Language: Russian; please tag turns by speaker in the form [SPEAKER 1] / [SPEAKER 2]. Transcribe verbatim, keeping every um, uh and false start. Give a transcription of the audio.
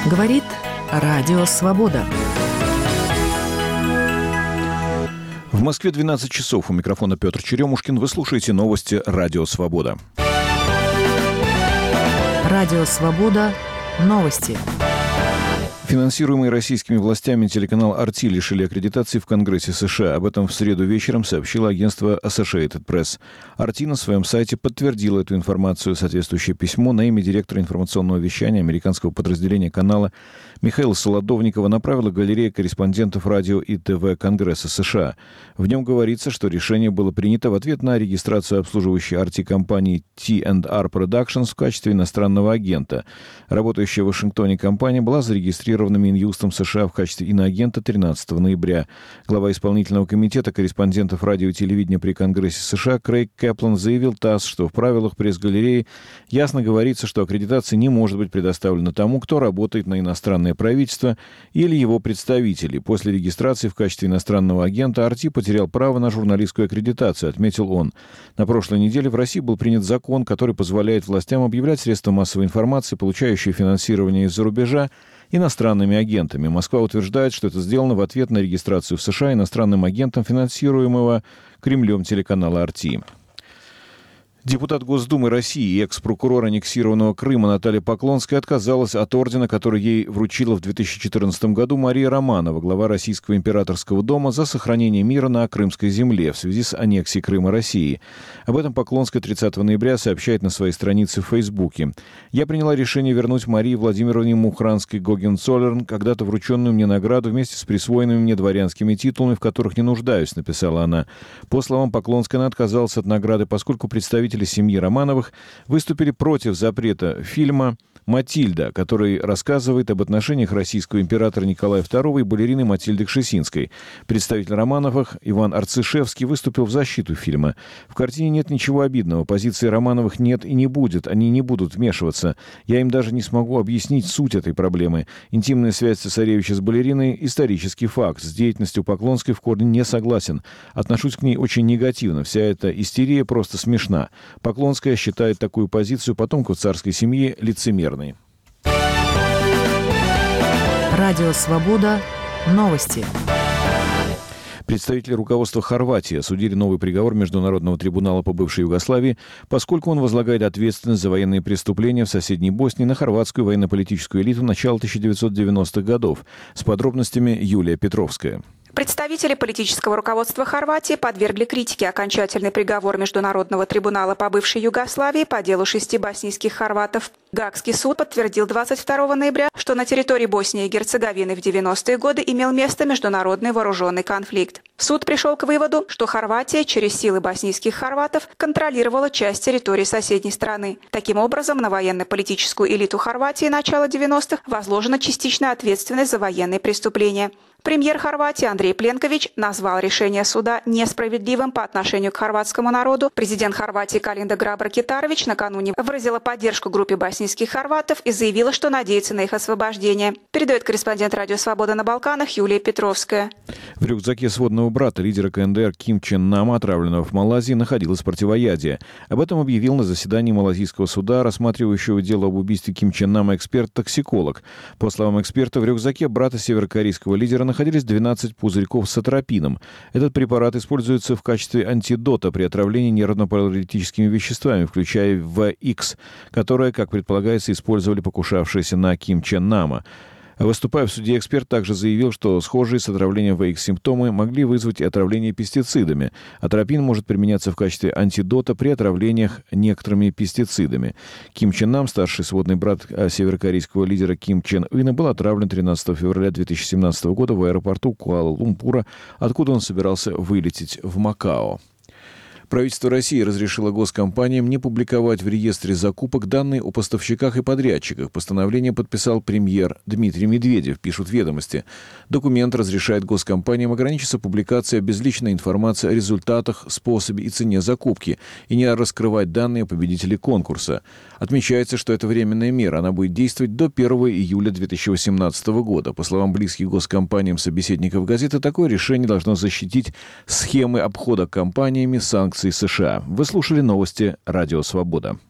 [SPEAKER 1] Говорит Радио Свобода.
[SPEAKER 2] В Москве двенадцать часов. У микрофона Петр Черемушкин. Вы слушаете новости Радио Свобода.
[SPEAKER 1] Радио Свобода. Новости.
[SPEAKER 2] Финансируемый российскими властями телеканал ар ти лишили аккредитации в Конгрессе США. Об этом в среду вечером сообщило агентство Associated Press. ар ти на своем сайте подтвердило эту информацию. Соответствующее письмо на имя директора информационного вещания американского подразделения канала Михаила Солодовникова направила галерея корреспондентов радио и ТВ Конгресса США. В нем говорится, что решение было принято в ответ на регистрацию обслуживающей ар ти-компании ти энд ар Productions в качестве иностранного агента. Работающая в Вашингтоне компания была зарегистрирована Минюстом США в качестве иноагента тринадцатого ноября. Глава исполнительного комитета корреспондентов радио и телевидения при Конгрессе США Крейг Кэплан заявил ТАСС, что в правилах пресс-галереи ясно говорится, что аккредитация не может быть предоставлена тому, кто работает на иностранное правительство или его представители. После регистрации в качестве иностранного агента ар ти потерял право на журналистскую аккредитацию, отметил он. На прошлой неделе в России был принят закон, который позволяет властям объявлять средства массовой информации, получающие финансирование из-за рубежа, иностранными агентами. Москва утверждает, что это сделано в ответ на регистрацию в США иностранным агентом финансируемого Кремлем телеканала ар ти. Депутат Госдумы России и экс-прокурор аннексированного Крыма Наталья Поклонская отказалась от ордена, который ей вручила в две тысячи четырнадцатом году Мария Романова, глава Российского императорского дома, за сохранение мира на Крымской земле в связи с аннексией Крыма России. Об этом Поклонская тридцатого ноября сообщает на своей странице в Фейсбуке. «Я приняла решение вернуть Марии Владимировне Мухранской-Гогенцоллерн когда-то врученную мне награду вместе с присвоенными мне дворянскими титулами, в которых не нуждаюсь», написала она. По словам Поклонской, она отказалась от награды, поскольку представители семьи Романовых выступили против запрета фильма «Матильда», который рассказывает об отношениях российского императора Николая второго и балерины Матильды Кшесинской. Представитель Романовых Иван Арцишевский выступил в защиту фильма. «В картине нет ничего обидного. Позиции Романовых нет и не будет. Они не будут вмешиваться. Я им даже не смогу объяснить суть этой проблемы. Интимная связь цесаревича с балериной – исторический факт. С деятельностью Поклонской в корне не согласен. Отношусь к ней очень негативно. Вся эта истерия просто смешна». Поклонская считает такую позицию потомков царской семьи лицемерной.
[SPEAKER 1] Радио Свобода. Новости.
[SPEAKER 2] Представители руководства Хорватии осудили новый приговор Международного трибунала по бывшей Югославии, поскольку он возлагает ответственность за военные преступления в соседней Боснии на хорватскую военно-политическую элиту начала тысяча девятьсот девяностых годов. С подробностями Юлия Петровская.
[SPEAKER 3] Представители политического руководства Хорватии подвергли критике окончательный приговор Международного трибунала по бывшей Югославии по делу шести боснийских хорватов. Гаагский суд подтвердил двадцать второго ноября, что на территории Боснии и Герцеговины в девяностые годы имел место международный вооруженный конфликт. Суд пришел к выводу, что Хорватия через силы боснийских хорватов контролировала часть территории соседней страны. Таким образом, на военно-политическую элиту Хорватии начала девяностых возложена частичная ответственность за военные преступления. Премьер Хорватии Андрей Пленкович назвал решение суда несправедливым по отношению к хорватскому народу. Президент Хорватии Калинда Грабар-Китарович накануне выразила поддержку группе боснийских хорватов и заявила, что надеется на их освобождение. Передает корреспондент Радио Свобода на Балканах Юлия Петровская.
[SPEAKER 2] В рюкзаке сводного брата лидера ка эн дэ эр Ким Чен Нама, отравленного в Малайзии, находилось противоядие. Об этом объявил на заседании малайзийского суда, рассматривающего дело об убийстве Ким Чен Нама, эксперт-токсиколог. По словам эксперта, в рюкзаке брата северокорейского лидера находились двенадцать пузырьков с атропином. Этот препарат используется в качестве антидота при отравлении нервно-паралитическими веществами, включая вэ икс, которое, как предполагается, использовали покушавшиеся на Ким Чен Нама. Выступая в суде, эксперт также заявил, что схожие с отравлением вэ икс симптомы могли вызвать и отравление пестицидами. Атропин может применяться в качестве антидота при отравлениях некоторыми пестицидами. Ким Чен Нам, старший сводный брат северокорейского лидера Ким Чен Ына, был отравлен тринадцатого февраля две тысячи семнадцатого года в аэропорту Куала-Лумпура, откуда он собирался вылететь в Макао. Правительство России разрешило госкомпаниям не публиковать в реестре закупок данные о поставщиках и подрядчиках. Постановление подписал премьер Дмитрий Медведев, пишут «Ведомости». Документ разрешает госкомпаниям ограничиться публикацией безличной информации о результатах, способе и цене закупки и не раскрывать данные о победителе конкурса. Отмечается, что это временная мера. Она будет действовать до первого июля две тысячи восемнадцатого года. По словам близких госкомпаниям собеседников газеты, такое решение должно защитить схемы обхода компаниями санкций США. Вы слушали новости Радио Свобода.